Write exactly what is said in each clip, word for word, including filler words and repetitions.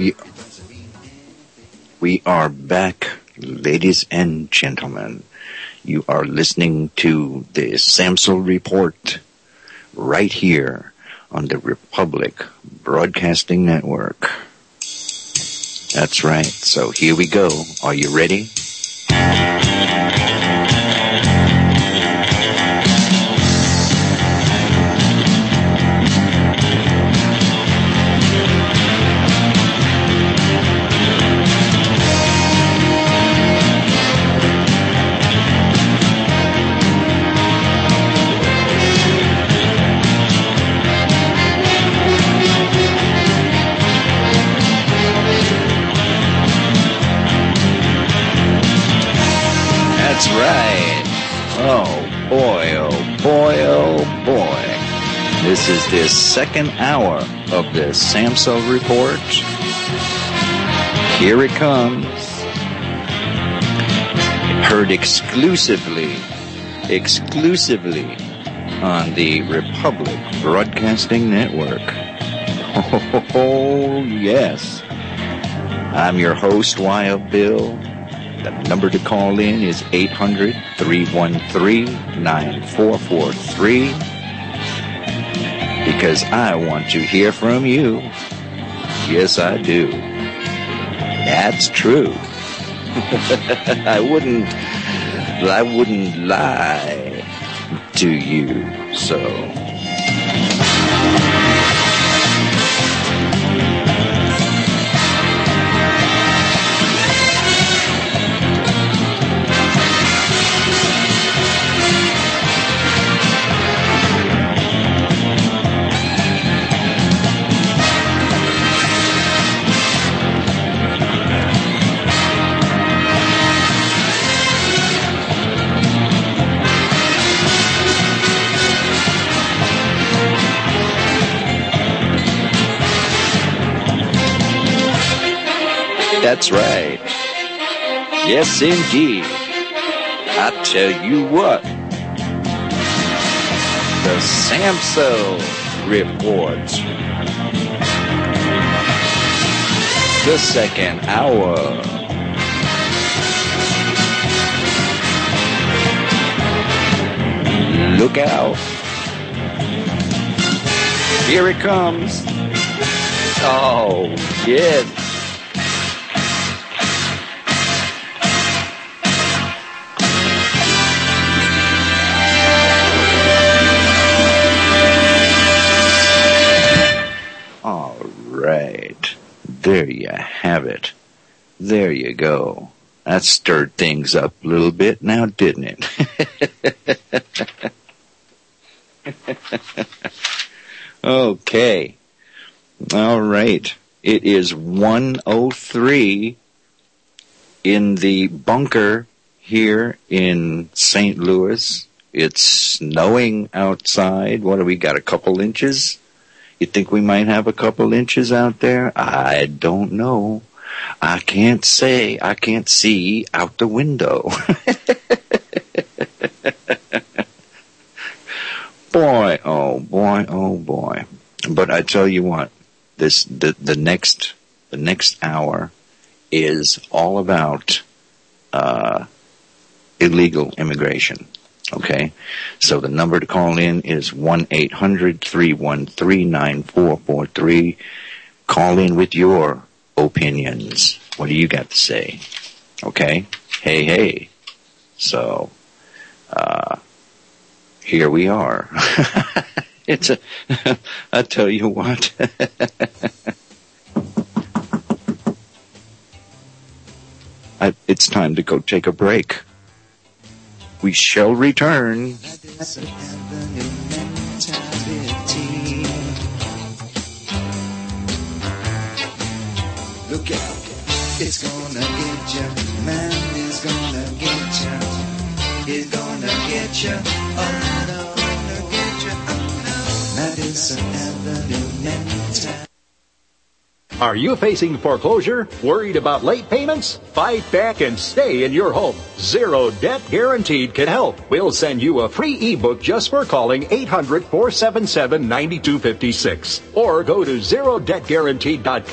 We, we are back, ladies and gentlemen. You are listening to the Samsel Report right here on the Republic Broadcasting Network. That's right. So here we go. Are you ready? That's right. Oh, boy, oh, boy, oh, boy. This is the second hour of the Samsel Report. Here it comes. Heard exclusively, exclusively on the Republic Broadcasting Network. Oh, yes. I'm your host, Wild Bill. The number to call in is eight hundred, three one three, nine four four three because I want to hear from you. Yes, I do. That's true. I wouldn't, I wouldn't lie to you, so... That's right. Yes, indeed. I tell you what. The Samsel Report. The second hour. Look out. Here it comes. Oh, yes. Right. There you have it. There you go. That stirred things up a little bit now, didn't it? Okay. All right. It is one oh three in the bunker here in Saint Louis. It's snowing outside. What do we got, a couple inches? You think we might have a couple inches out there? I don't know. I can't say. I can't see out the window. Boy, oh boy, oh boy. But I tell you what, this the the next the next hour is all about uh, illegal immigration. Okay, so the number to call in is one eight hundred, three one three, nine four four three. Call in with your opinions. What do you got to say? Okay, hey, hey. So, uh, here we are. It's a, I tell you what. I, it's time to go take a break. We shall return. Look out, it's gonna get you, man is gonna get you, he's gonna get you, oh no, gonna get you, oh no, Madison Avenue mentality. Are you facing foreclosure? Worried about late payments? Fight back and stay in your home. Zero Debt Guaranteed can help. We'll send you a free ebook just for calling eight hundred, four seven seven, nine two five six. Or go to zero debt guaranteed dot com.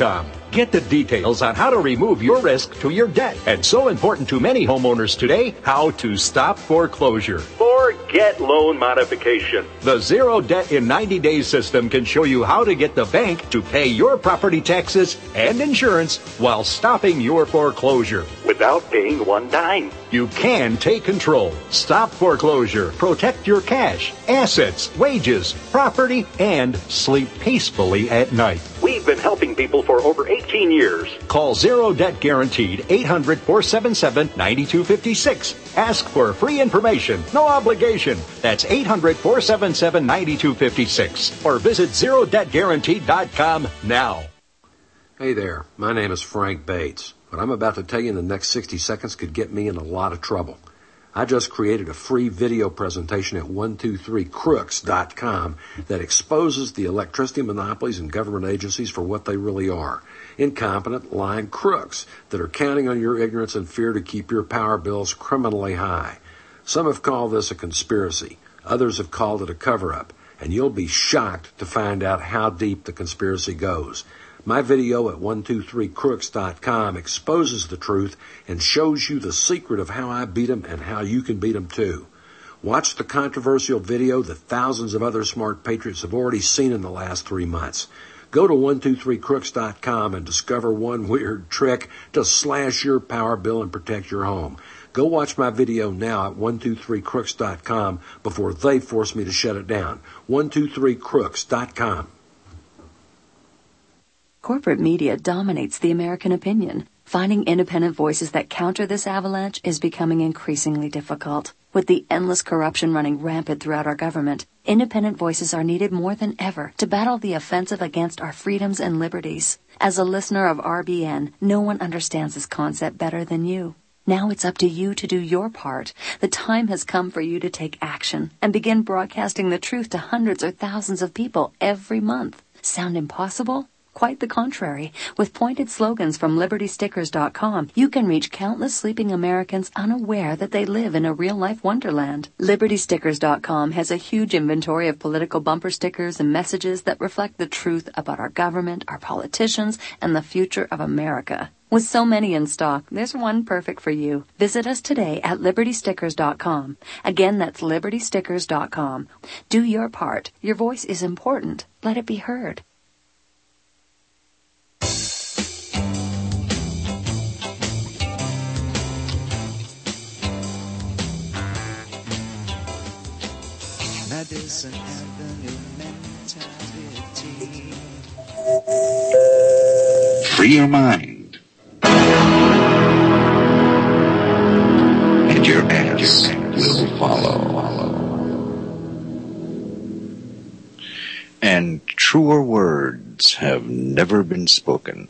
Get the details on how to remove your risk to your debt. And so important to many homeowners today, how to stop foreclosure. Forget loan modification. The Zero Debt in ninety days system can show you how to get the bank to pay your property taxes and insurance while stopping your foreclosure without paying one dime. You can take control, stop foreclosure, protect your cash, assets, wages, property, and sleep peacefully at night. We've been helping people for over eighteen years. Call Zero Debt Guaranteed, eight hundred, four seven seven, nine two five six. Ask for free information, no obligation. That's eight hundred, four seven seven, nine two five six. Or visit zero debt guaranteed dot com now. Hey there, my name is Frank Bates. What I'm about to tell you in the next sixty seconds could get me in a lot of trouble. I just created a free video presentation at one two three crooks dot com that exposes the electricity monopolies and government agencies for what they really are. Incompetent, lying crooks that are counting on your ignorance and fear to keep your power bills criminally high. Some have called this a conspiracy. Others have called it a cover-up. And you'll be shocked to find out how deep the conspiracy goes. My video at one two three crooks dot com exposes the truth and shows you the secret of how I beat them and how you can beat them too. Watch the controversial video that thousands of other smart patriots have already seen in the last three months. Go to one two three crooks dot com and discover one weird trick to slash your power bill and protect your home. Go watch my video now at one two three crooks dot com before they force me to shut it down. one two three crooks dot com. Corporate media dominates the American opinion. Finding independent voices that counter this avalanche is becoming increasingly difficult. With the endless corruption running rampant throughout our government, independent voices are needed more than ever to battle the offensive against our freedoms and liberties. As a listener of R B N, no one understands this concept better than you. Now it's up to you to do your part. The time has come for you to take action and begin broadcasting the truth to hundreds or thousands of people every month. Sound impossible? Quite the contrary. With pointed slogans from liberty stickers dot com, you can reach countless sleeping Americans unaware that they live in a real-life wonderland. liberty stickers dot com has a huge inventory of political bumper stickers and messages that reflect the truth about our government, our politicians, and the future of America. With so many in stock, there's one perfect for you. Visit us today at liberty stickers dot com. Again, that's liberty stickers dot com. Do your part. Your voice is important. Let it be heard. Madison Avenue mentality. Free your mind. And your ass will follow. And truer words have never been spoken.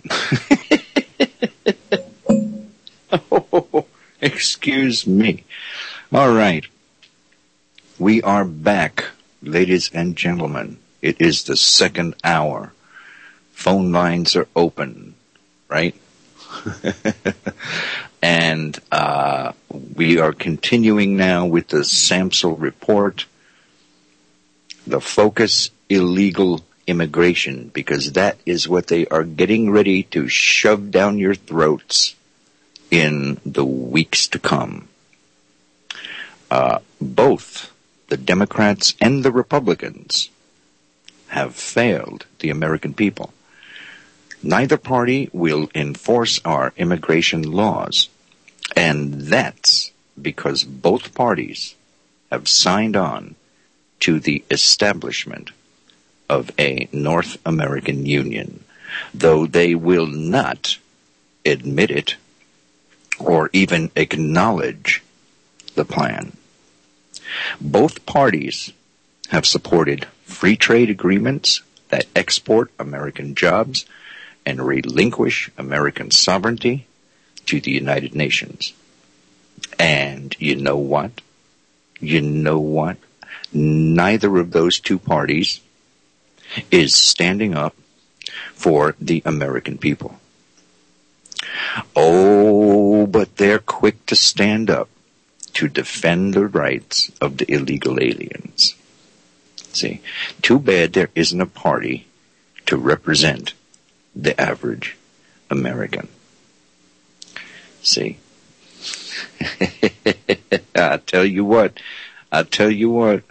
Oh, excuse me. All right. We are back, ladies and gentlemen. It is the second hour. Phone lines are open, right? And uh, we are continuing now with the SAMHSA report. The focus, illegal immigration, because that is what they are getting ready to shove down your throats in the weeks to come. Uh, both the Democrats and the Republicans have failed the American people. Neither party will enforce our immigration laws, and that's because both parties have signed on to the establishment of a North American Union, though they will not admit it or even acknowledge the plan. Both parties have supported free trade agreements that export American jobs and relinquish American sovereignty to the United Nations. And you know what? You know what? Neither of those two parties is standing up for the American people. Oh, but they're quick to stand up to defend the rights of the illegal aliens. See, too bad there isn't a party to represent the average American. See? I tell you what, I tell you what,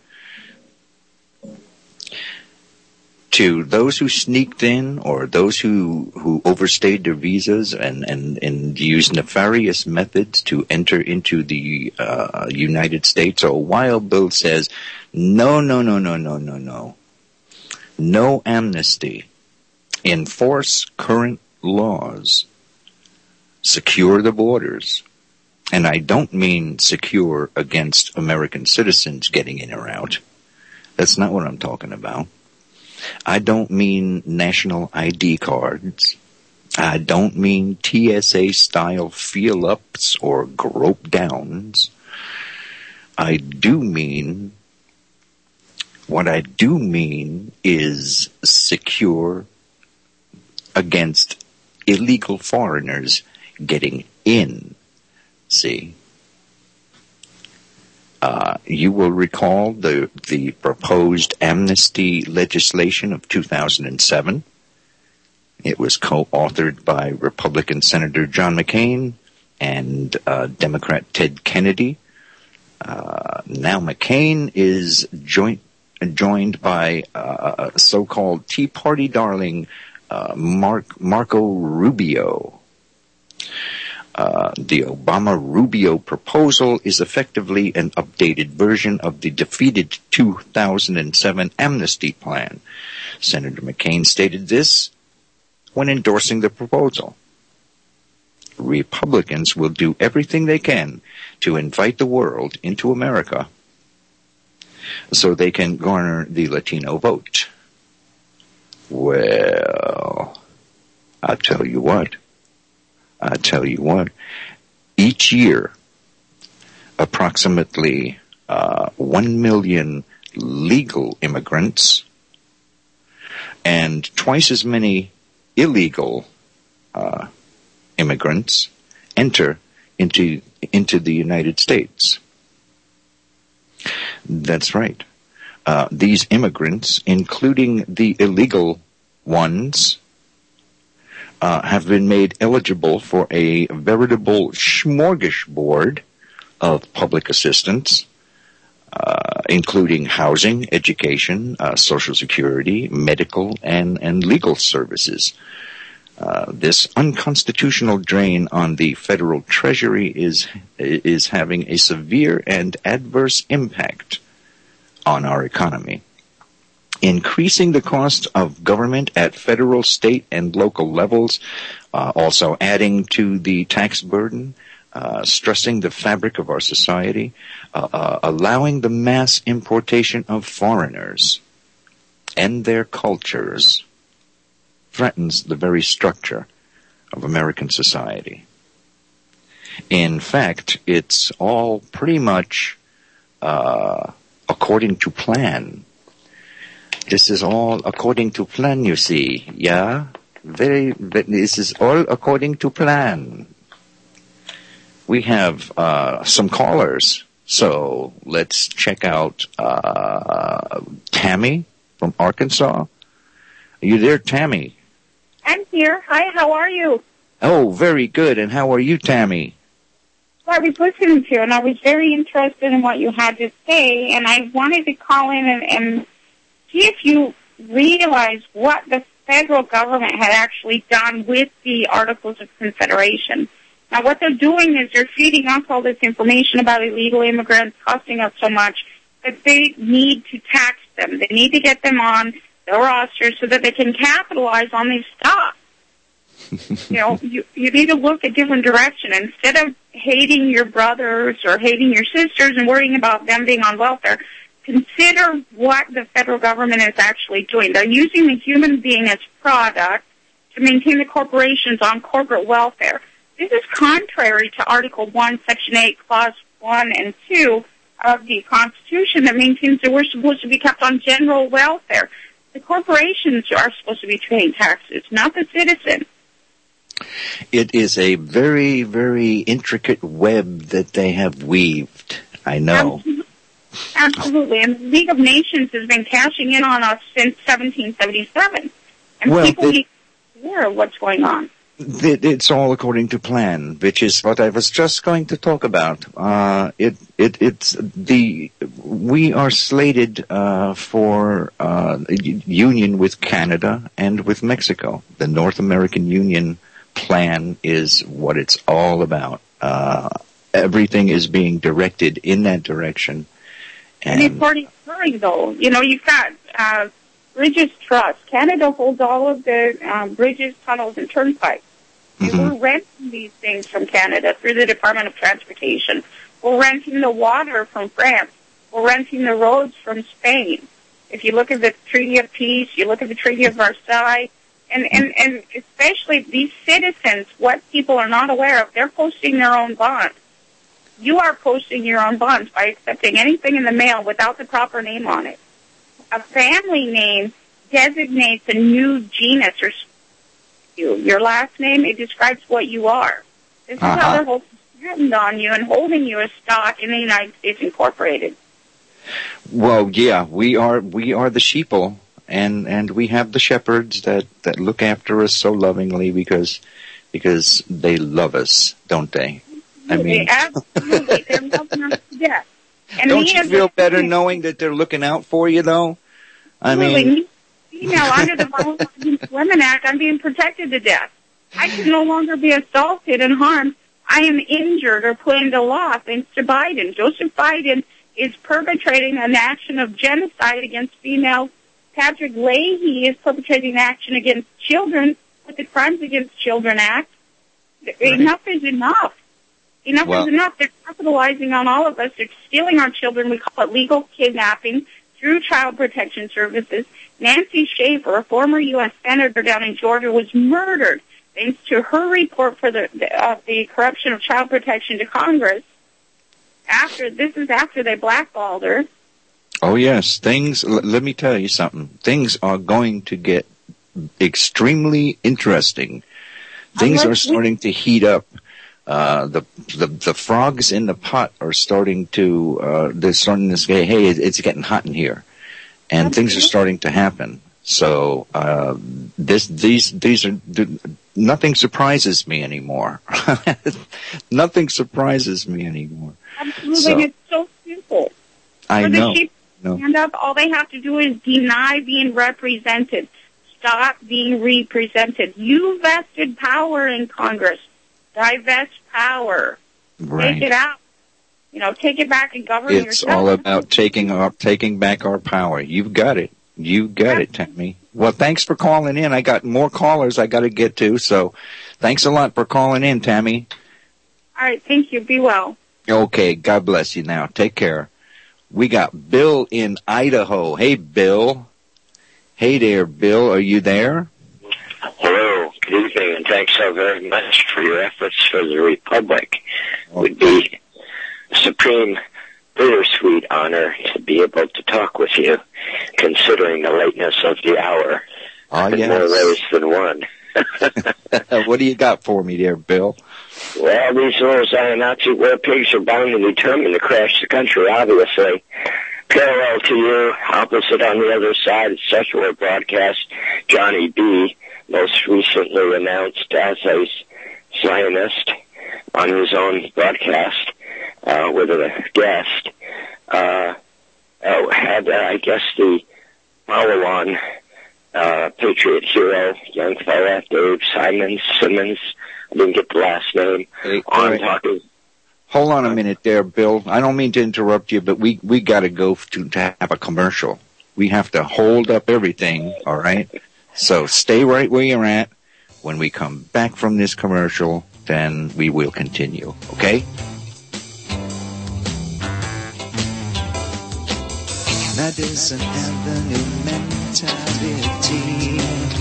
to those who sneaked in or those who, who overstayed their visas and, and, and used nefarious methods to enter into the uh, United States, a Wild Bill says, no, no, no, no, no, no, no. No amnesty. Enforce current laws. Secure the borders. And I don't mean secure against American citizens getting in or out. That's not what I'm talking about. I don't mean national I D cards. I don't mean T S A-style feel-ups or grope-downs. I do mean, what I do mean is secure against illegal foreigners getting in. See? Uh, you will recall the the proposed amnesty legislation of two thousand seven. It was co-authored by Republican Senator John McCain and uh, Democrat Ted Kennedy. Uh, now McCain is joint, joined by uh, so-called Tea Party darling uh, Mark, Marco Rubio. Uh, the Obama-Rubio proposal is effectively an updated version of the defeated two thousand seven amnesty plan. Senator McCain stated this when endorsing the proposal. Republicans will do everything they can to invite the world into America so they can garner the Latino vote. Well, I'll tell you what. I tell you what, each year, approximately uh, one million legal immigrants and twice as many illegal uh, immigrants enter into into the United States. That's right. Uh, these immigrants, including the illegal ones, Uh, have been made eligible for a veritable smorgasbord of public assistance, uh, including housing, education, uh, Social Security, medical, and, and legal services. Uh, this unconstitutional drain on the federal treasury is is having a severe and adverse impact on our economy. Increasing the cost of government at federal, state, and local levels, uh, also adding to the tax burden, uh, stressing the fabric of our society, uh, uh, allowing the mass importation of foreigners and their cultures, threatens the very structure of American society. In fact, it's all pretty much uh, according to plan. This is all according to plan, you see. Yeah? Very, this is all according to plan. We have uh, some callers, so let's check out uh, Tammy from Arkansas. Are you there, Tammy? I'm here. Hi, how are you? Oh, very good. And how are you, Tammy? Well, I was listening to you, and I was very interested in what you had to say, and I wanted to call in and, and see if you realize what the federal government had actually done with the Articles of Confederation. Now, what they're doing is they're feeding us all this information about illegal immigrants costing us so much that they need to tax them. They need to get them on the roster so that they can capitalize on this stuff. you know, you, you need to look a different direction. Instead of hating your brothers or hating your sisters and worrying about them being on welfare, consider what the federal government is actually doing. They're using the human being as product to maintain the corporations on corporate welfare. This is contrary to Article one, Section eight, Clause one and two of the Constitution that maintains that we're supposed to be kept on general welfare. The corporations are supposed to be paying taxes, not the citizen. It is a very, very intricate web that they have weaved. I know. Absolutely. Absolutely. And the League of Nations has been cashing in on us since seventeen seventy-seven. And well, people it, need to hear what's going on. It, it's all according to plan, which is what I was just going to talk about. Uh, it, it, it's the, we are slated, uh, for, uh, union with Canada and with Mexico. The North American Union plan is what it's all about. Uh, everything is being directed in that direction. And, and it's already occurring, though. You know, you've got, uh, Bridges Trust. Canada holds all of the, um, bridges, tunnels, and turnpikes. Mm-hmm. We're renting these things from Canada through the Department of Transportation. We're renting the water from France. We're renting the roads from Spain. If you look at the Treaty of Peace, you look at the Treaty of Versailles, and, and, and especially these citizens, what people are not aware of, they're posting their own bonds. You are posting your own bonds by accepting anything in the mail without the proper name on it. A family name designates a new genus or you. Your last name, it describes what you are. This is uh-huh. how they're holding patent on you and holding you as stock in the United States Incorporated. Well, yeah, we are we are the sheeple, and, and we have the shepherds that, that look after us so lovingly because because they love us, don't they? I mean, absolutely, they're loving us to death. And don't you feel better knowing that they're looking out for you, though? I mean. You know, under the Violence Against Women Act, I'm being protected to death. I can no longer be assaulted and harmed. I am injured or put into law thanks to Biden. Joseph Biden is perpetrating an action of genocide against females. Patrick Leahy is perpetrating an action against children with the Crimes Against Children Act. Right. Enough is enough. Enough well, is enough. They're capitalizing on all of us. They're stealing our children. We call it legal kidnapping through Child Protection Services. Nancy Schaefer, a former U S senator down in Georgia, was murdered thanks to her report for the uh, the corruption of child protection to Congress. After this is after they blackballed her. Oh yes, things. L- let me tell you something. Things are going to get extremely interesting. Things Unless are starting we- to heat up. Uh, the, the, the frogs in the pot are starting to, uh, they're starting to say, hey, it's getting hot in here. And Absolutely. Things are starting to happen. So, uh, this, these, these are, nothing surprises me anymore. Nothing surprises me anymore. Absolutely. So, it's so simple. I For know. the sheep to stand up, all they have to do is deny being represented. Stop being represented. You vested power in Congress. Divest power. Right. Take it out. You know, take it back and govern it's yourself. It's all about taking our, taking back our power. You've got it. You got it, Tammy. Well, thanks for calling in. I got more callers I got to get to, so thanks a lot for calling in, Tammy. All right, thank you. Be well. Okay, God bless you now. Take care. We got Bill in Idaho. Hey, Bill. Hey there, Bill. Are you there? Hello, good evening, and thanks so very much for your efforts for the Republic. It would be a supreme, bittersweet honor to be able to talk with you, considering the lateness of the hour. Oh, yes. More ways than one. What do you got for me there, Bill? Well, these little Zayanatsu where pigs are bound and determined to crash the country, obviously. Parallel to you, opposite on the other side, secular broadcast, Johnny B., most recently announced as a Zionist on his own broadcast uh, with a guest, uh, uh, had, uh, I guess, the follow-on uh, Patriot hero, young fella, Dave Simons, Simmons, I didn't get the last name, hey, on right. talking. Hold on a minute there, Bill. I don't mean to interrupt you, but we, we got to go to, to have a commercial. We have to hold up everything, all right? So stay right where you're at. When we come back from this commercial, then we will continue, okay? Madison Avenue mentality.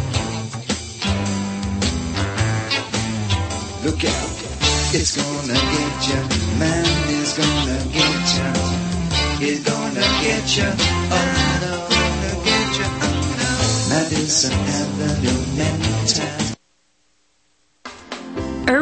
Look out, it's gonna get you. Man is gonna get you. He's gonna get you. Oh no, gonna get you. Oh no. Madison Avenue mentality.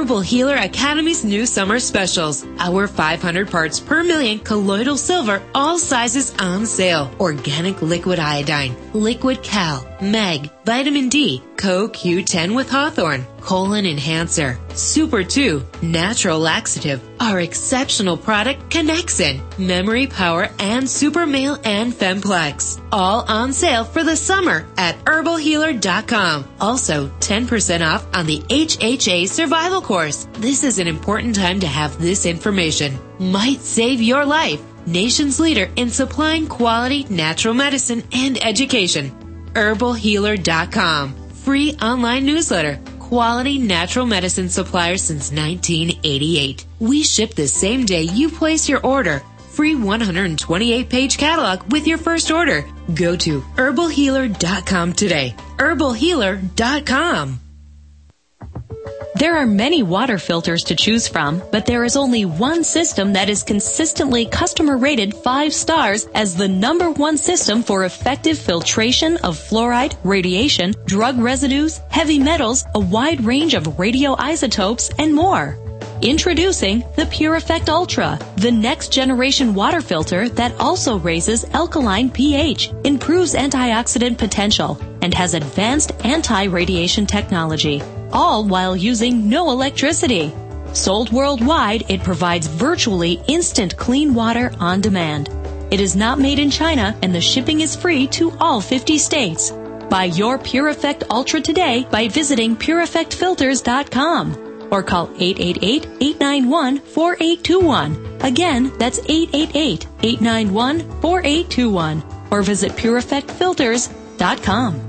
Herbal Healer Academy's new summer specials. Our five hundred parts per million colloidal silver, all sizes on sale. Organic liquid iodine, liquid cal, mag, vitamin D, Co Q ten with Hawthorne, colon enhancer, Super two, natural laxative, our exceptional product Connexin, memory power, and Super Male and Femplex. All on sale for the summer at herbal healer dot com. Also, ten percent off on the H H A Survival Course. This is an important time to have this information. Might save your life. Nation's leader in supplying quality natural medicine and education. herbal healer dot com. Free online newsletter. Quality natural medicine supplier since nineteen eighty-eight. We ship the same day you place your order. Free one hundred twenty-eight page catalog with your first order. Go to herbal healer dot com today. herbal healer dot com. There are many water filters to choose from, but there is only one system that is consistently customer rated five stars as the number one system for effective filtration of fluoride, radiation, drug residues, heavy metals, a wide range of radioisotopes, and more. Introducing the Pure Effect Ultra, the next generation water filter that also raises alkaline pH, improves antioxidant potential, and has advanced anti-radiation technology, all while using no electricity. Sold worldwide, it provides virtually instant clean water on demand. It is not made in China, and the shipping is free to all fifty states. Buy your Pure Effect Ultra today by visiting pure effect filters dot com. Or call eight eight eight, eight nine one, four eight two one. Again, that's eight eight eight, eight nine one, four eight two one. Or visit pure effect filters dot com.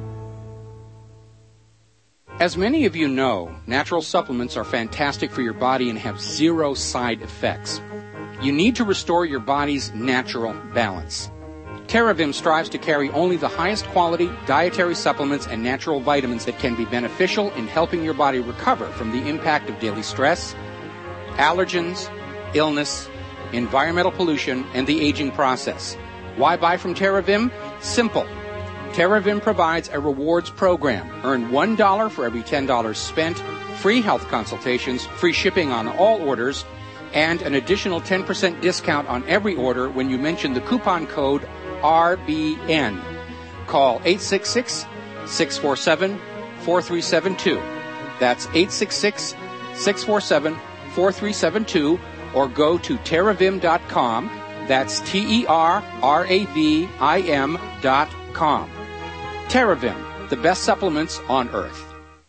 As many of you know, natural supplements are fantastic for your body and have zero side effects. You need to restore your body's natural balance. TerraVim strives to carry only the highest quality dietary supplements and natural vitamins that can be beneficial in helping your body recover from the impact of daily stress, allergens, illness, environmental pollution, and the aging process. Why buy from TerraVim? Simple. TerraVim provides a rewards program. Earn one dollar for every ten dollars spent, free health consultations, free shipping on all orders, and an additional ten percent discount on every order when you mention the coupon code R B N. Call eight six six, six four seven, four three seven two. That's eight six six, six four seven, four three seven two, or go to terravim dot com. That's T E R R A V I M dot com. TerraVim, the best supplements on earth.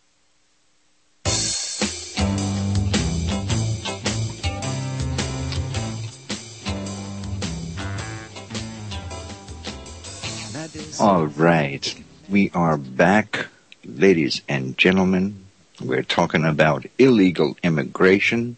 All right. We are back, ladies and gentlemen. We're talking about illegal immigration.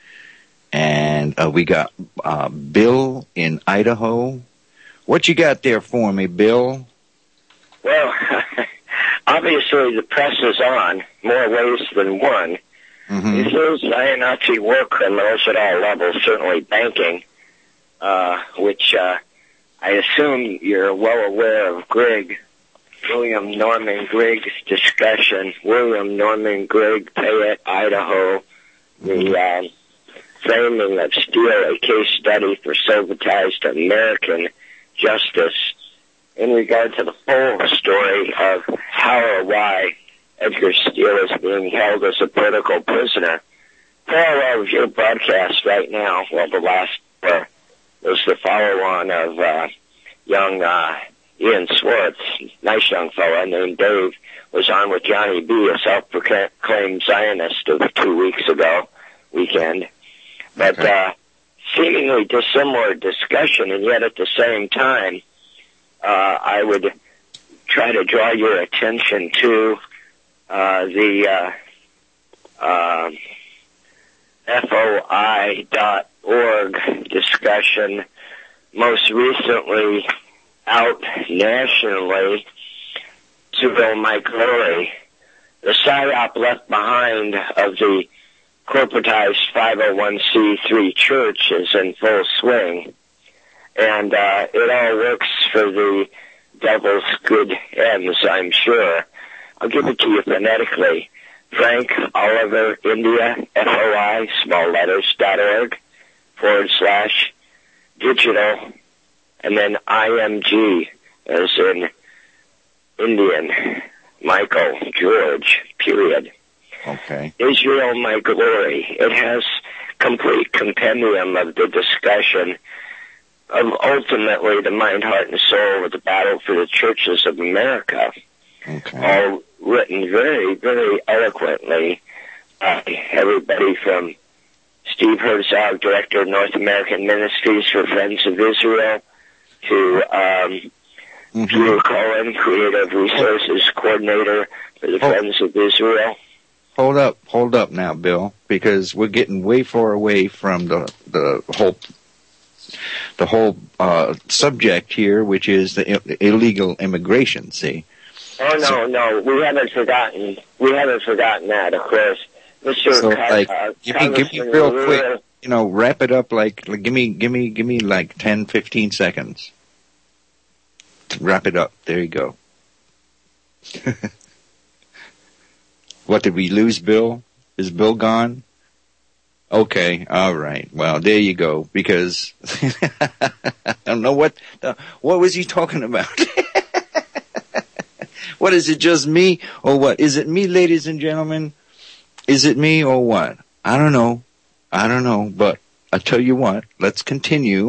And uh, we got uh, Bill in Idaho. What you got there for me, Bill? Well, obviously the press is on, more ways than one. Mm-hmm. These are Nazi war criminals at all levels, certainly banking, uh, which... Uh, I assume you're well aware of Grigg, William Norman Grigg's discussion. William Norman Grigg, Payette, Idaho, the uh, framing of Steele, a case study for Sovietized American justice in regard to the full story of how or why Edgar Steele is being held as a political prisoner. Parallel with your broadcast right now, well, the last... Uh, was the follow-on of uh, young uh, Ian Swartz, nice young fellow named Dave, was on with Johnny B., a self-proclaimed Zionist of two weeks ago weekend. But okay. uh, seemingly dissimilar discussion, and yet at the same time, uh, I would try to draw your attention to uh, the uh, uh, F O I dot org discussion, most recently out nationally, Sybil Mike Lilly, the psyop left behind of the corporatized five oh one c three church is in full swing, and uh, it all works for the devil's good ends, I'm sure. I'll give it to you phonetically. Frank Oliver India, F O I, small letters, dot org, forward slash digital, and then I M G, as in Indian, Michael, George, period. Okay. Israel, my glory. It has complete compendium of the discussion of ultimately the mind, heart, and soul of the battle for the churches of America. Okay. All written very, very eloquently by everybody from Steve Herzog, Director of North American Ministries for Friends of Israel, to um, mm-hmm. Drew Cohen, Creative Resources Coordinator for the oh. Friends of Israel. Hold up, hold up now, Bill, because we're getting way far away from the the whole the whole uh, subject here, which is the I- illegal immigration. See? Oh no, so, no, we haven't forgotten. We haven't forgotten that, of course, Mister So, Con- like, uh, give me, give me real Rivera, quick. You know, wrap it up. Like, like, give me, give me, give me like ten, fifteen seconds. Wrap it up. There you go. What, did we lose Bill? Is Bill gone? Okay, all right. Well, there you go. Because I don't know what the, what was he talking about. What, is it just me or what? Is it me, ladies and gentlemen? Is it me or what? I don't know. I don't know. But I tell you what. Let's continue.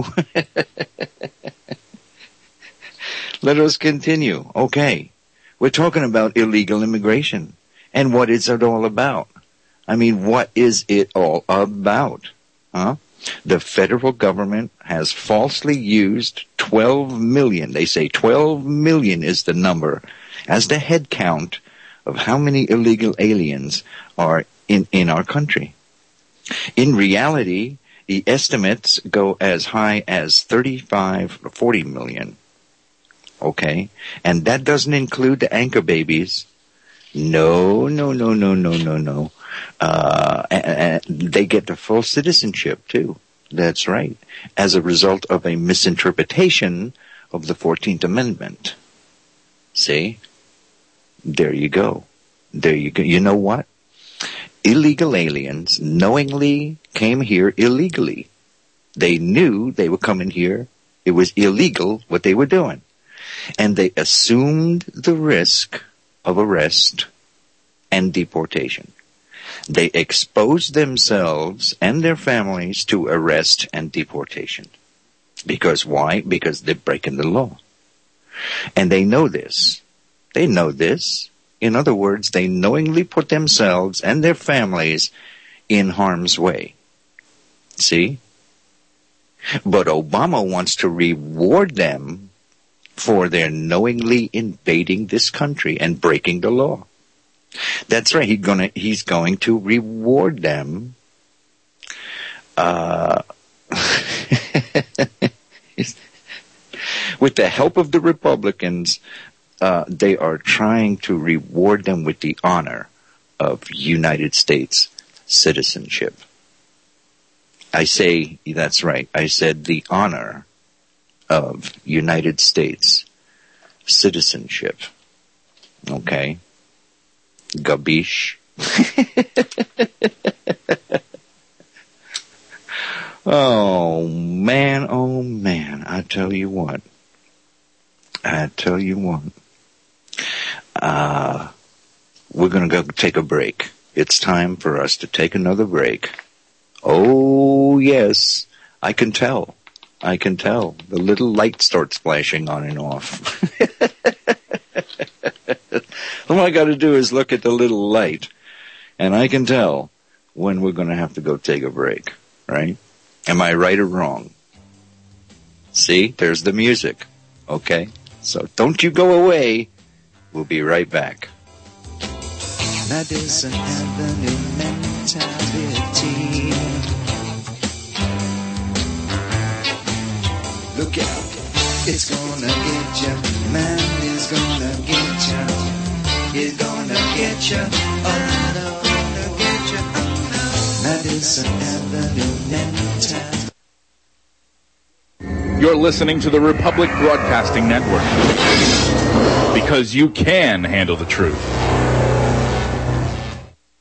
Let us continue. Okay, we're talking about illegal immigration. And what is it all about? I mean, what is it all about? Huh? The federal government has falsely used twelve million. They say twelve million is the number as the head count of how many illegal aliens are in, in our country. In reality, the estimates go as high as thirty-five, forty million. Okay? And that doesn't include the anchor babies. No, no, no, no, no, no, no. Uh, and, and they get the full citizenship too. That's right. As a result of a misinterpretation of the fourteenth Amendment. See? There you go. There you go. You know what? Illegal aliens knowingly came here illegally. They knew they were coming here. It was illegal what they were doing. And they assumed the risk of arrest and deportation. They exposed themselves and their families to arrest and deportation. Because why? Because they're breaking the law. And they know this. They know this. In other words, they knowingly put themselves and their families in harm's way. See? But Obama wants to reward them for their knowingly invading this country and breaking the law. That's right. He's gonna, he's going to reward them. Uh, with the help of the Republicans, uh, they are trying to reward them with the honor of United States citizenship. I say, that's right. I said the honor of United States citizenship. Okay? Gabish. Oh, man, oh, man. I tell you what. I tell you what. Uh, we're going to go take a break. It's time for us to take another break. Oh, yes. I can tell. I can tell. The little light starts flashing on and off. All I got to do is look at the little light, and I can tell when we're going to have to go take a break, right? Am I right or wrong? See, there's the music. Okay? So don't you go away. We'll be right back. Madison Avenue mentality. Look out, it's gonna get you. Man is gonna get you. He's gonna get you. Oh no, gonna get you. Oh no. Madison Avenue mentality. You're listening to the Republic Broadcasting Network. Because you can handle the truth.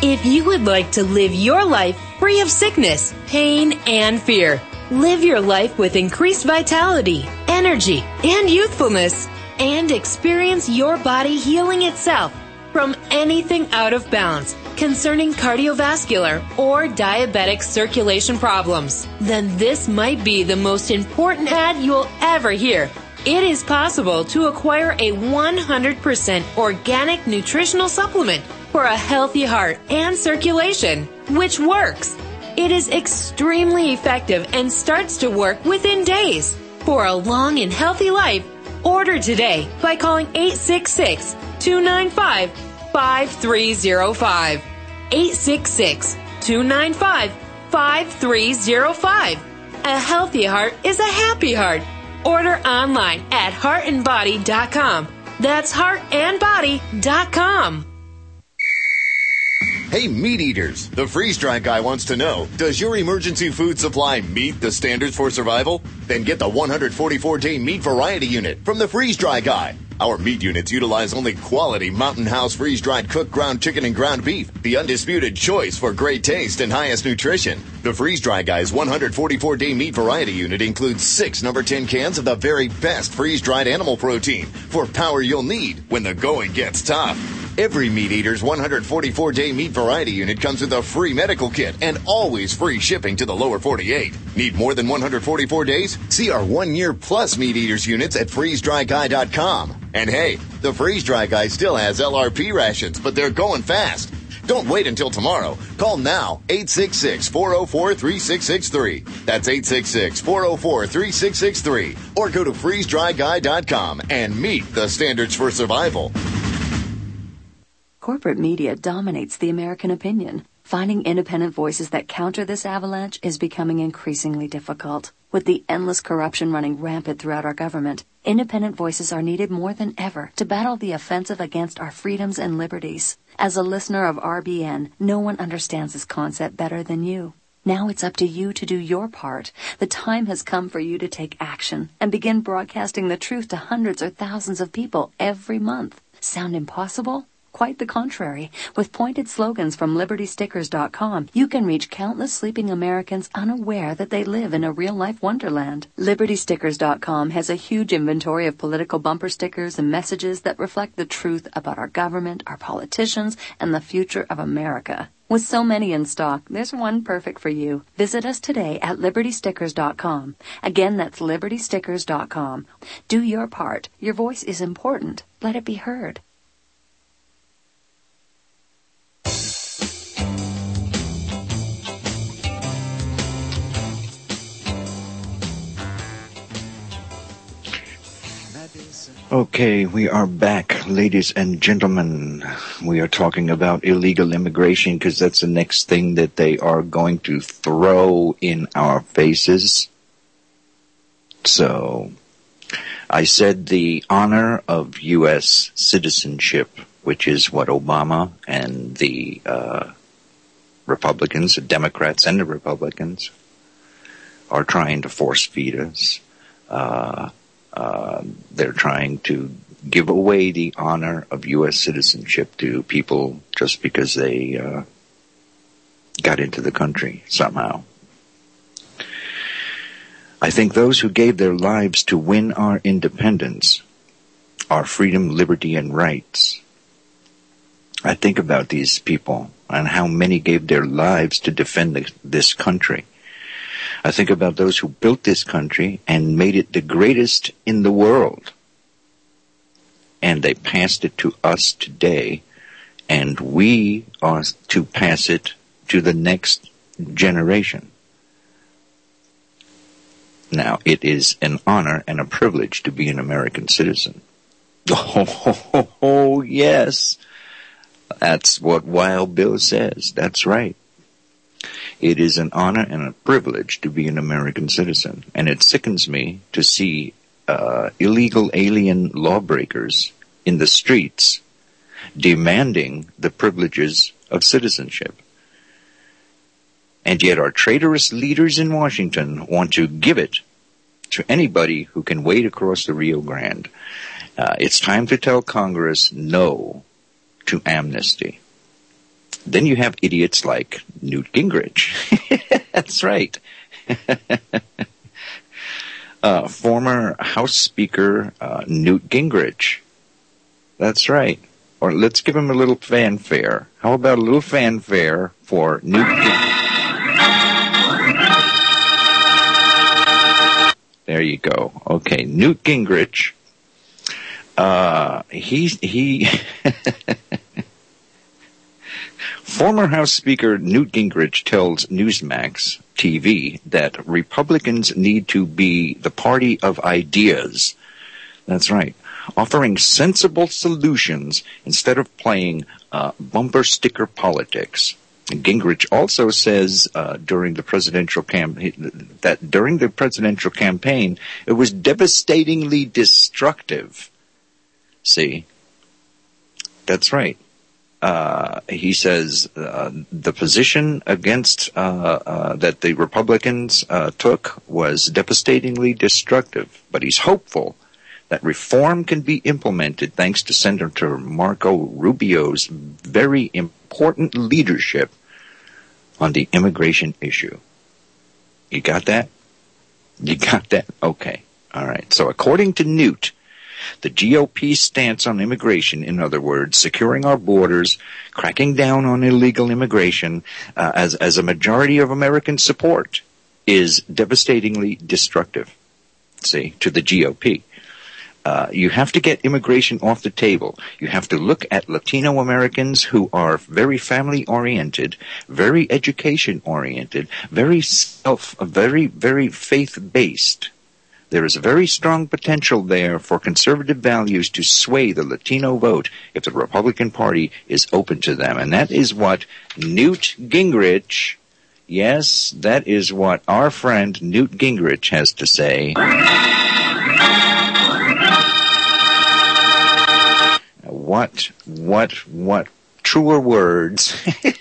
If you would like to live your life free of sickness, pain, and fear, live your life with increased vitality, energy, and youthfulness, and experience your body healing itself from anything out of balance concerning cardiovascular or diabetic circulation problems, then this might be the most important ad you'll ever hear. It is possible to acquire a one hundred percent organic nutritional supplement for a healthy heart and circulation, which works. It is extremely effective and starts to work within days. For a long and healthy life, order today by calling eight six six, two nine five, five three zero five. eight six six, two nine five, five three zero five. A healthy heart is a happy heart. Order online at heart and body dot com. That's heart and body dot com. Hey, meat eaters, the freeze-dry guy wants to know, does your emergency food supply meet the standards for survival? Then get the one hundred forty-four day meat variety unit from the freeze-dry guy. Our meat units utilize only quality Mountain House freeze-dried cooked ground chicken and ground beef, the undisputed choice for great taste and highest nutrition. The Freeze-Dry Guy's one hundred forty-four day meat variety unit includes six number ten cans of the very best freeze-dried animal protein for power you'll need when the going gets tough. Every Meat Eater's one hundred forty-four day meat variety unit comes with a free medical kit and always free shipping to the lower forty-eight. Need more than one hundred forty-four days? See our one year plus Meat Eaters units at freeze dry guy dot com. And hey, the Freeze Dry Guy still has L R P rations, but they're going fast. Don't wait until tomorrow. Call now, eight six six, four oh four, three six six three. That's eight six six, four oh four, three six six three. Or go to freeze dry guy dot com and meet the standards for survival. Corporate media dominates the American opinion. Finding independent voices that counter this avalanche is becoming increasingly difficult. With the endless corruption running rampant throughout our government, independent voices are needed more than ever to battle the offensive against our freedoms and liberties. As a listener of R B N, no one understands this concept better than you. Now it's up to you to do your part. The time has come for you to take action and begin broadcasting the truth to hundreds or thousands of people every month. Sound impossible? Quite the contrary. With pointed slogans from liberty stickers dot com, you can reach countless sleeping Americans unaware that they live in a real-life wonderland. liberty stickers dot com has a huge inventory of political bumper stickers and messages that reflect the truth about our government, our politicians, and the future of America. With so many in stock, there's one perfect for you. Visit us today at liberty stickers dot com. Again, that's liberty stickers dot com. Do your part. Your voice is important. Let it be heard. Okay, we are back, ladies and gentlemen. We are talking about illegal immigration because that's the next thing that they are going to throw in our faces. So, I said the honor of U S citizenship, which is what Obama and the uh, Republicans, the Democrats and the Republicans, are trying to force feed us. Uh, Uh, they're trying to give away the honor of U S citizenship to people just because they uh, got into the country somehow. I think those who gave their lives to win our independence, our freedom, liberty, and rights. I think about these people and how many gave their lives to defend the, this country. I think about those who built this country and made it the greatest in the world. And they passed it to us today, and we are to pass it to the next generation. Now, it is an honor and a privilege to be an American citizen. Oh, oh, oh, oh yes. That's what Wild Bill says. That's right. It is an honor and a privilege to be an American citizen, and it sickens me to see uh, illegal alien lawbreakers in the streets demanding the privileges of citizenship. And yet our traitorous leaders in Washington want to give it to anybody who can wade across the Rio Grande. Uh, it's time to tell Congress no to amnesty. Then you have idiots like Newt Gingrich. That's right. uh, former House Speaker uh, Newt Gingrich. That's right. Or let's give him a little fanfare. How about a little fanfare for Newt Gingrich? There you go. Okay, Newt Gingrich. Uh, he he. Former House Speaker Newt Gingrich tells Newsmax T V that Republicans need to be the party of ideas. That's right. Offering sensible solutions instead of playing uh, bumper sticker politics. Gingrich also says uh, during the presidential campaign that during the presidential campaign it was devastatingly destructive. See, that's right. Uh, he says uh, the position against uh, uh, that the Republicans uh, took was devastatingly destructive, but he's hopeful that reform can be implemented thanks to Senator Marco Rubio's very important leadership on the immigration issue. You got that? You got that? Okay. All right. So according to Newt, the G O P's stance on immigration, in other words, securing our borders, cracking down on illegal immigration, uh, as, as a majority of Americans support, is devastatingly destructive, see, to the G O P. Uh, you have to get immigration off the table. You have to look at Latino Americans who are very family-oriented, very education-oriented, very self, very, very faith-based. There is a very strong potential there for conservative values to sway the Latino vote if the Republican Party is open to them. And that is what Newt Gingrich, yes, that is what our friend Newt Gingrich has to say. What, what, what truer words?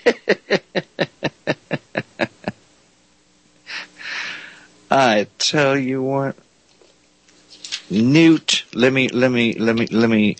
I tell you what. Newt, let me, let me, let me, let me,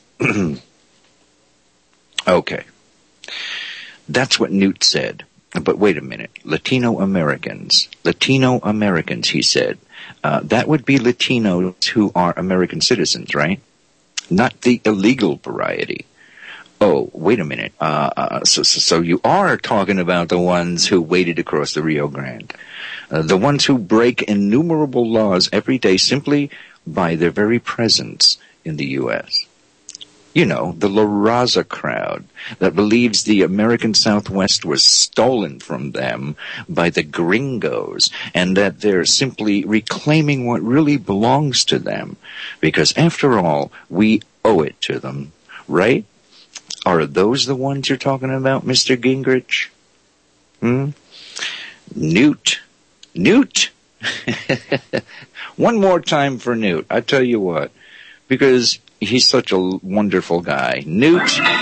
okay. That's what Newt said. But wait a minute. Latino Americans. Latino Americans, he said. Uh, that would be Latinos who are American citizens, right? Not the illegal variety. Oh, wait a minute. Uh, uh, so, so, so you are talking about the ones who waded across the Rio Grande. Uh, the ones who break innumerable laws every day simply by their very presence in the U S You know, the La Raza crowd that believes the American Southwest was stolen from them by the gringos and that they're simply reclaiming what really belongs to them because, after all, we owe it to them, right? Are those the ones you're talking about, Mister Gingrich? Hmm? Newt. Newt? One more time for Newt. I tell you what, because he's such a wonderful guy. Newt.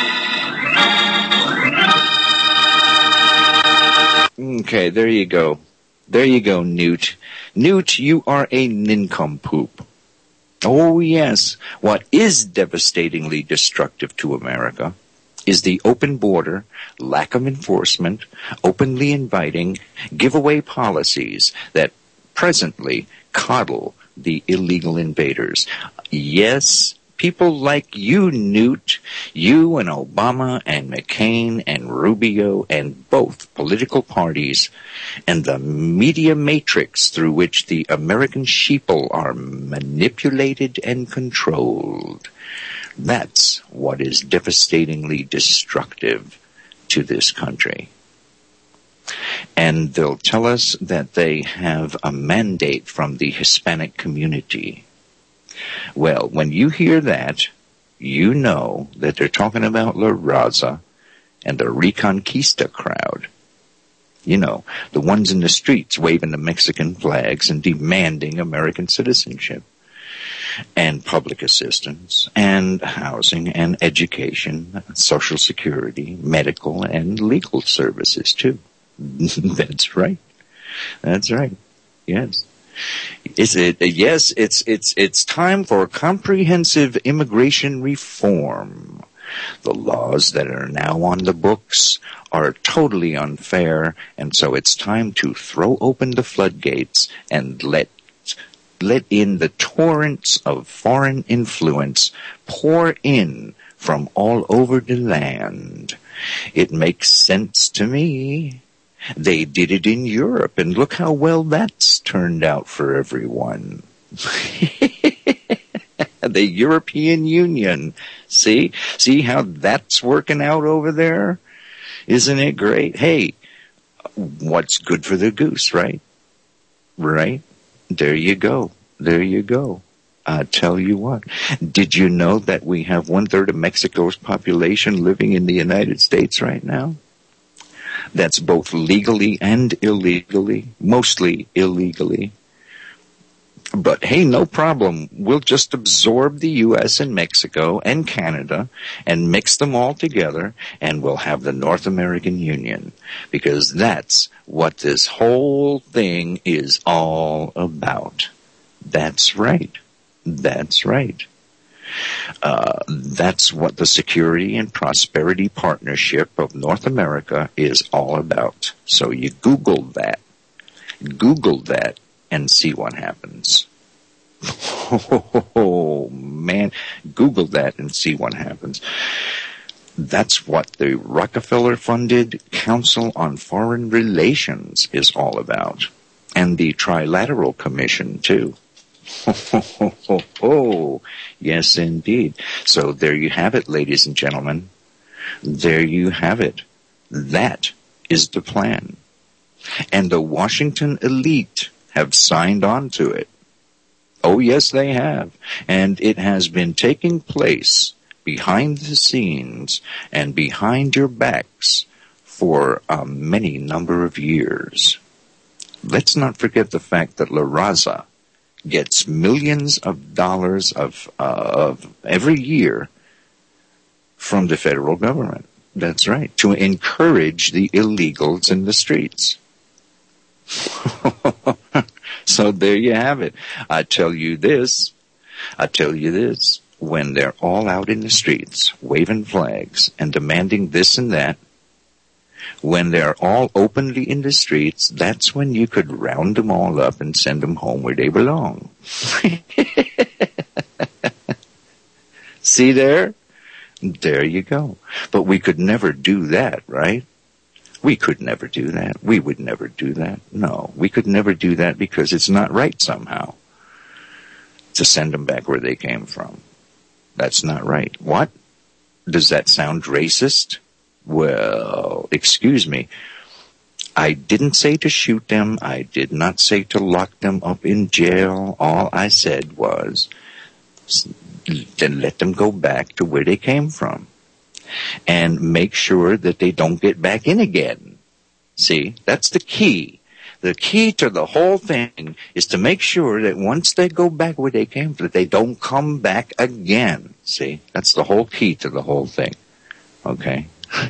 Okay, there you go. There you go, Newt. Newt, you are a nincompoop. Oh, yes. What is devastatingly destructive to America is the open border, lack of enforcement, openly inviting, giveaway policies that presently coddle the illegal invaders. Yes, people like you, Newt, you and Obama and McCain and Rubio and both political parties and the media matrix through which the American sheeple are manipulated and controlled. That's what is devastatingly destructive to this country. And they'll tell us that they have a mandate from the Hispanic community. Well, when you hear that, you know that they're talking about La Raza and the Reconquista crowd. You know, the ones in the streets waving the Mexican flags and demanding American citizenship and public assistance and housing and education, Social Security, medical and legal services too. That's right. That's right. Yes. Is it? Yes, it's it's it's time for comprehensive immigration reform. The laws that are now on the books are totally unfair, and so it's time to throw open the floodgates and let let in the torrents of foreign influence pour in from all over the land. It makes sense to me. They did it in Europe, and look how well that's turned out for everyone. The European Union. See? See how that's working out over there? Isn't it great? Hey, what's good for the goose, right? Right? There you go. There you go. I tell you what. Did you know that we have one-third of Mexico's population living in the United States right now? That's both legally and illegally, mostly illegally. But hey, no problem. We'll just absorb the U S and Mexico and Canada and mix them all together, and we'll have the North American Union, because that's what this whole thing is all about. That's right. That's right. Uh, that's what the Security and Prosperity Partnership of North America is all about. So you Google that. Google that and see what happens. Oh, man. Google that and see what happens. That's what the Rockefeller-funded Council on Foreign Relations is all about. And the Trilateral Commission, too. Oh, yes, indeed. So there you have it, ladies and gentlemen. There you have it. That is the plan. And the Washington elite have signed on to it. Oh, yes, they have. And it has been taking place behind the scenes and behind your backs for a many number of years. Let's not forget the fact that La Raza gets millions of dollars of, uh, of every year from the federal government. That's right. To encourage the illegals in the streets. So there you have it. I tell you this. I tell you this. When they're all out in the streets, waving flags and demanding this and that, when they're all openly in the streets, that's when you could round them all up and send them home where they belong. See there? There you go. But we could never do that, right? We could never do that. We would never do that. No, we could never do that because it's not right somehow to send them back where they came from. That's not right. What? Does that sound racist? Well, excuse me. I didn't say to shoot them. I did not say to lock them up in jail. All I said was, then let them go back to where they came from. And make sure that they don't get back in again. See, that's the key. The key to the whole thing is to make sure that once they go back where they came from, that they don't come back again. See, that's the whole key to the whole thing. Okay?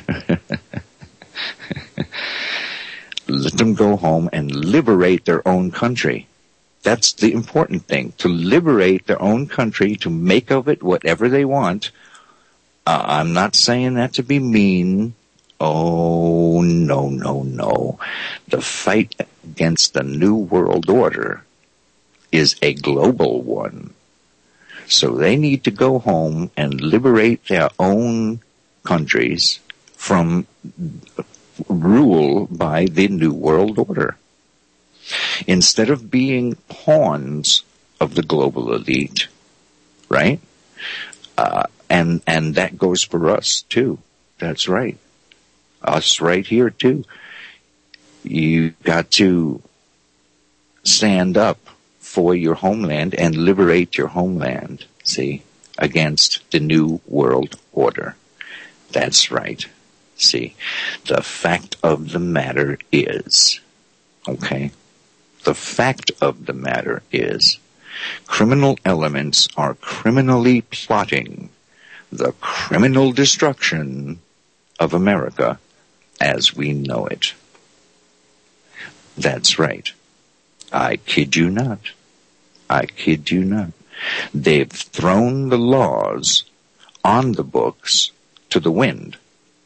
Let them go home and liberate their own country. That's the important thing, to liberate their own country, to make of it whatever they want. Uh, I'm not saying that to be mean. Oh, no, no, no. The fight against the New World Order is a global one. So they need to go home and liberate their own countries from rule by the New World Order. Instead of being pawns of the global elite, right? Uh, and, and that goes for us too. That's right. Us right here too. You got to stand up for your homeland and liberate your homeland, see, against the New World Order. That's right. See, the fact of the matter is, okay, the fact of the matter is, criminal elements are criminally plotting the criminal destruction of America as we know it. That's right. I kid you not. I kid you not. They've thrown the laws on the books to the wind.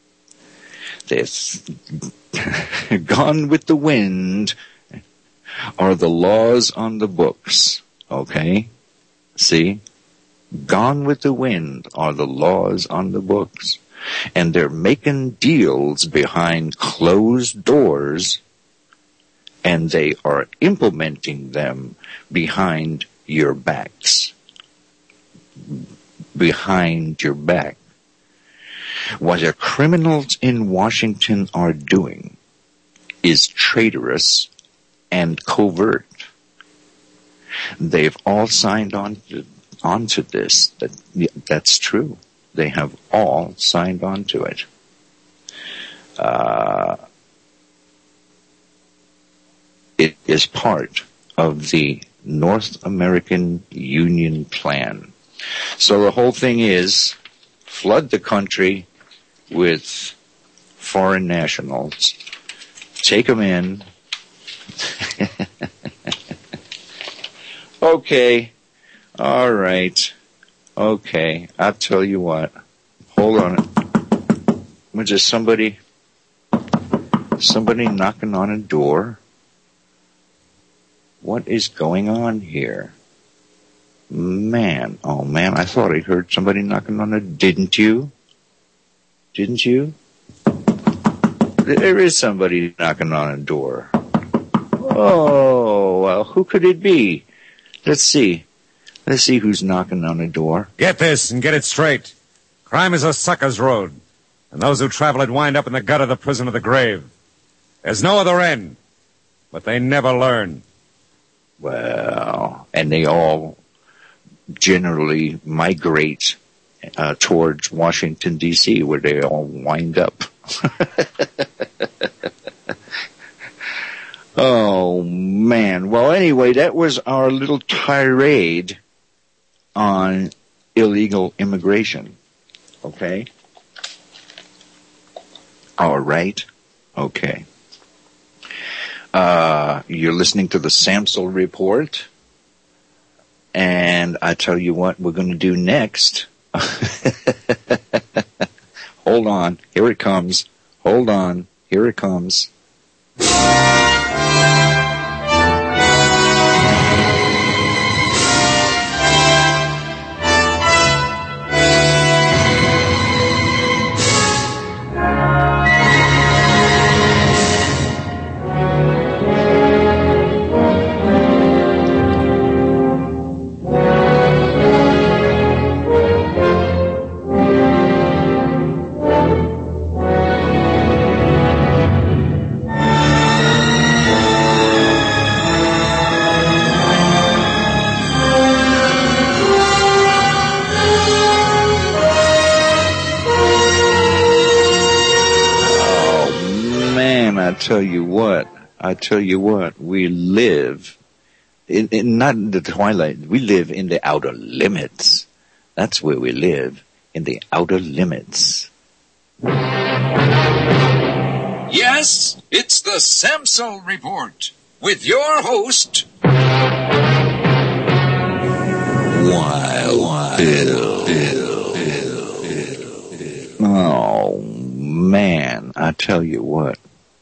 This Gone with the Wind are the laws on the books, okay? See? Gone with the Wind are the laws on the books. And they're making deals behind closed doors, and they are implementing them behind your backs. Behind your back. What the criminals in Washington are doing is traitorous and covert. They've all signed on to, onto this. That, that's true. They have all signed on to it. Uh, it is part of the North American Union Plan. So the whole thing is flood the country with foreign nationals, take them in. Okay, all right, okay, I'll tell you what. Hold on. Was there somebody, somebody knocking on a door? What is going on here? Man, oh man, I thought I heard somebody knocking on a, didn't you? Didn't you? There is somebody knocking on a door. Oh, well, who could it be? Let's see. Let's see who's knocking on the door. Get this and get it straight. Crime is a sucker's road, and those who travel it wind up in the gut of the prison of the grave. There's no other end, but they never learn. Well, and they all generally migrate uh, towards Washington, D C, where they all wind up. Oh, man. Well, anyway, that was our little tirade on illegal immigration. Okay? All right. Okay. Uh, you're listening to the Samsel Report. And I tell you what we're going to do next. Hold on. Here it comes. Hold on. Here it comes. I tell you what, I tell you what, we live in, in not in the twilight, we live in the outer limits. That's where we live, in the outer limits. Yes, it's the Samsel Report with your host, Wild Bill. Bill, Bill, Bill. Oh, man, I tell you what.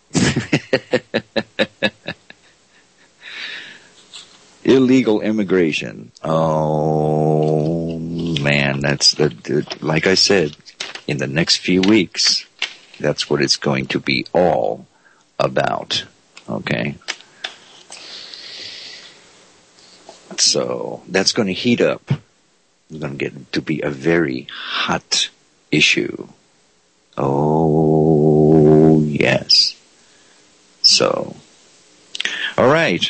Illegal immigration. Oh, man, that's the, the, like I said, in the next few weeks, that's what it's going to be all about. Okay? So, that's going to heat up. It's going to get to be a very hot issue. Oh, yes. So, all right.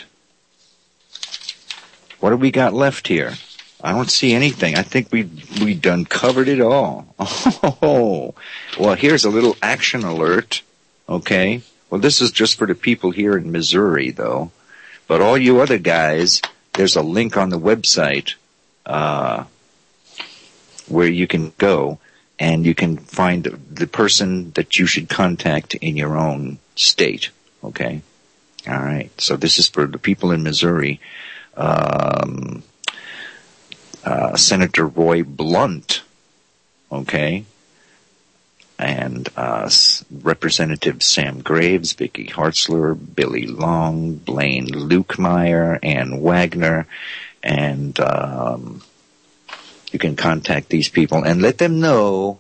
What have we got left here? I don't see anything. I think we we done covered it all. Oh, well, here's a little action alert. Okay. Well, this is just for the people here in Missouri, though. But all you other guys, there's a link on the website uh, where you can go and you can find the person that you should contact in your own state. Okay. All right. So this is for the people in Missouri. Um, uh, Senator Roy Blunt, okay, and uh, Representative Sam Graves, Vicky Hartzler, Billy Long, Blaine Lukemeyer, Ann Wagner, and um, you can contact these people and let them know,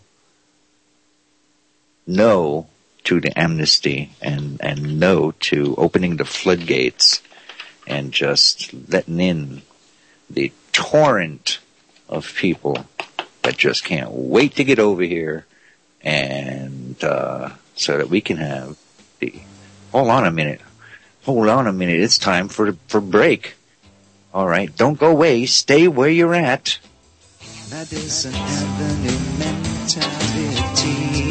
no to the amnesty and, and no to opening the floodgates and just letting in the torrent of people that just can't wait to get over here, and uh, so that we can have the. Hold on a minute. Hold on a minute. It's time for for break. All right, don't go away. Stay where you're at. Madison Avenue mentality.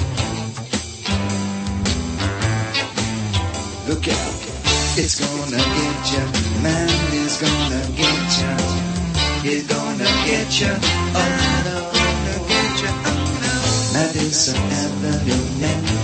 Look out. It's gonna get ya, man is gonna get ya. He's gonna get ya, oh no, gonna get ya, oh no. Madison Avenue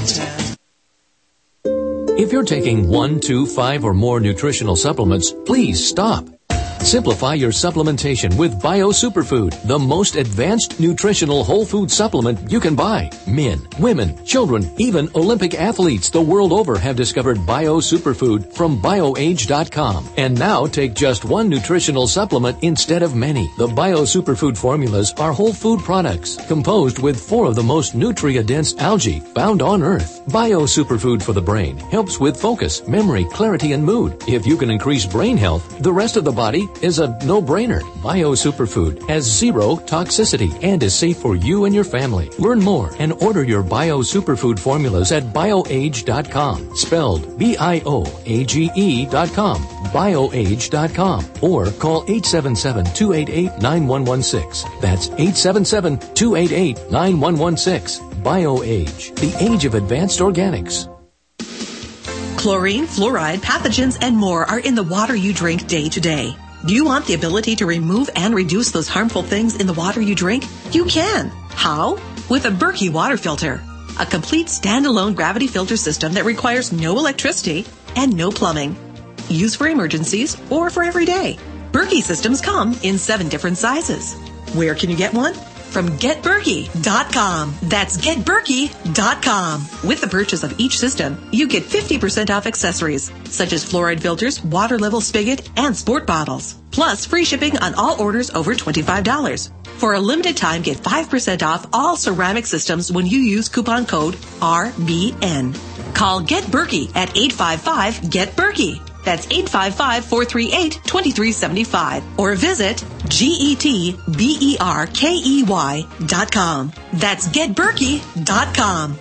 mentality. If you're taking one, two, five, or more nutritional supplements, please stop. Simplify your supplementation with Bio Superfood, the most advanced nutritional whole food supplement you can buy. Men, women, children, even Olympic athletes the world over have discovered Bio Superfood from bio age dot com. And now take just one nutritional supplement instead of many. The Bio Superfood formulas are whole food products composed with four of the most nutrient-dense algae found on Earth. Bio Superfood for the brain helps with focus, memory, clarity, and mood. If you can increase brain health, the rest of the body is a no-brainer. Bio Superfood has zero toxicity and is safe for you and your family. Learn more and order your Bio Superfood formulas at bio age dot com. Spelled B I O A G E dot com. bio age dot com. Or call eight seven seven, two eight eight, nine one one six. That's eight seven seven, two eight eight, nine one one six. BioAge, the age of advanced organics. Chlorine, fluoride, pathogens, and more are in the water you drink day to day. Do you want the ability to remove and reduce those harmful things in the water you drink? You can. How? With a Berkey water filter. A complete standalone gravity filter system that requires no electricity and no plumbing. Used for emergencies or for every day. Berkey systems come in seven different sizes. Where can you get one? From get berkey dot com. That's get berkey dot com. With the purchase of each system, you get fifty percent off accessories, such as fluoride filters, water level spigot, and sport bottles. Plus, free shipping on all orders over twenty-five dollars. For a limited time, get five percent off all ceramic systems when you use coupon code R B N. Call Get Berkey at eight five five, get berkey. That's eight five five, four three eight, two three seven five. Or visit G E T B E R K E Y dot com. That's get berkey dot com.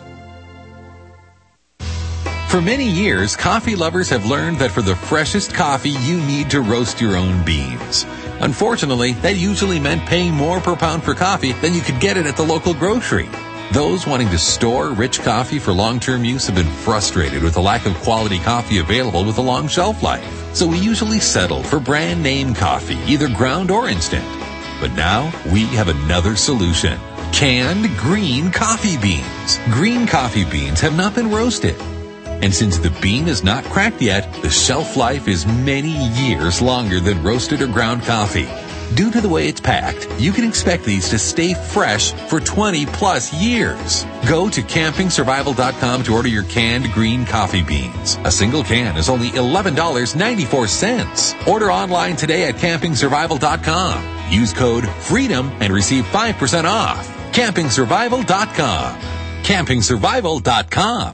For many years, coffee lovers have learned that for the freshest coffee, you need to roast your own beans. Unfortunately, that usually meant paying more per pound for coffee than you could get it at the local grocery. Those wanting to store rich coffee for long-term use have been frustrated with the lack of quality coffee available with a long shelf life. So we usually settle for brand name coffee, either ground or instant. But now we have another solution. Canned green coffee beans. Green coffee beans have not been roasted. And since the bean is not cracked yet, the shelf life is many years longer than roasted or ground coffee. Due to the way it's packed, you can expect these to stay fresh for twenty plus years. Go to camping survival dot com to order your canned green coffee beans. A single can is only eleven dollars and ninety-four cents. Order online today at camping survival dot com. Use code FREEDOM and receive five percent off. camping survival dot com. camping survival dot com.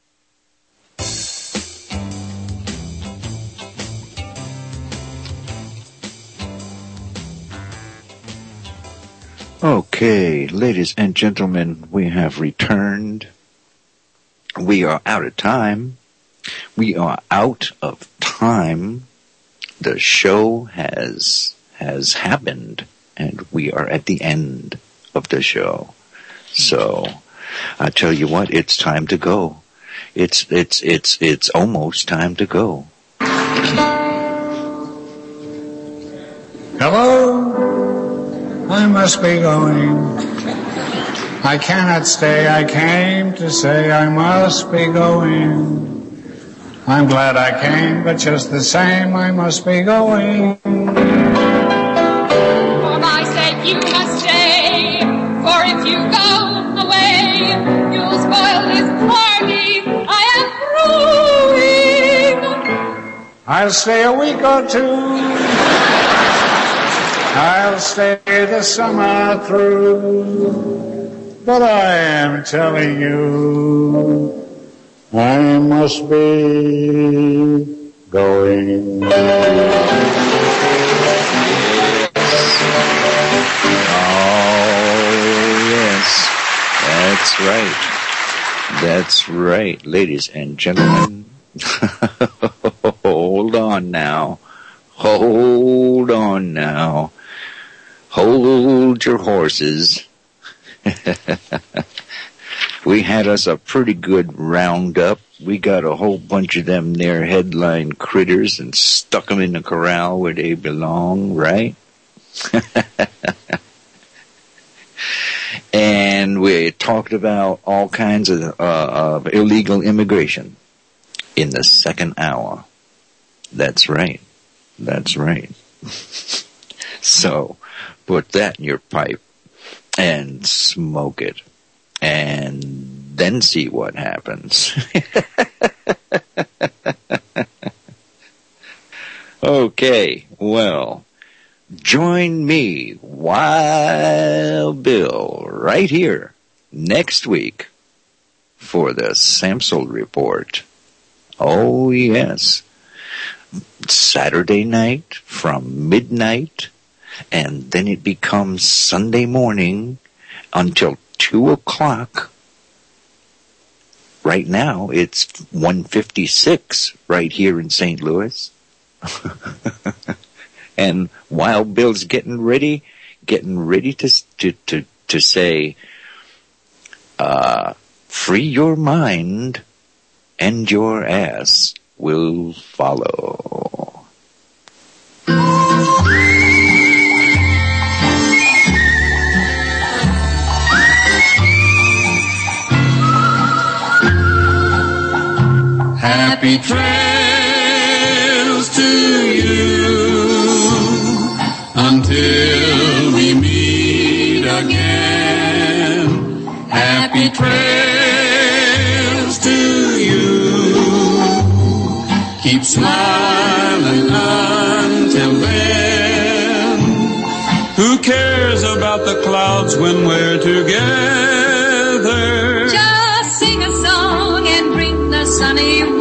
Okay, ladies and gentlemen, we have returned. We are out of time. We are out of time. The show has has happened, and we are at the end of the show. So, I tell you what, it's time to go. It's it's it's it's almost time to go. Hello? I must be going. I cannot stay. I came to say I must be going. I'm glad I came, but just the same, I must be going. For my sake you must stay, for if you go away, I'll stay a week or two. I'll stay the summer through. But I am telling you, I must be going. That's right. That's right, ladies and gentlemen. Hold on now. Hold on now. Hold your horses. We had us a pretty good roundup. We got a whole bunch of them there headline critters and stuck them in the corral where they belong, right? And we talked about all kinds of, uh, of illegal immigration in the second hour. That's right. That's right. So, put that in your pipe and smoke it. And then see what happens. Okay, well, join me, Wild Bill, right here next week for the Samsel Report. Oh, yes. Saturday night from midnight, and then it becomes Sunday morning until two o'clock. Right now, it's one fifty-six right here in Saint Louis. And Wild Bill's getting ready, getting ready to to to, to say, uh, free your mind and your ass will follow. Happy trails to you until we meet again. Happy trails to you. Keep smiling until then. Who cares about the clouds when we're together? Just sing a song and bring the sunny weather.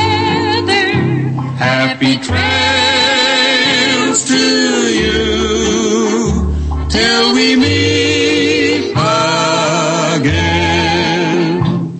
Happy trails to you till we meet again.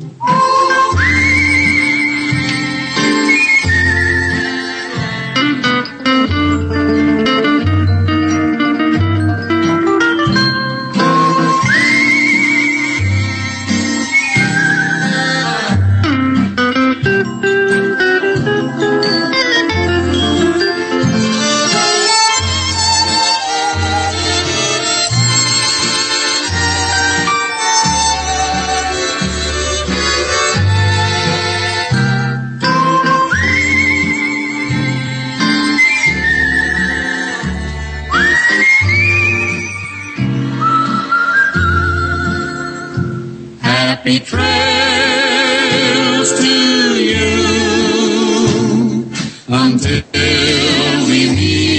Happy trails to you until we meet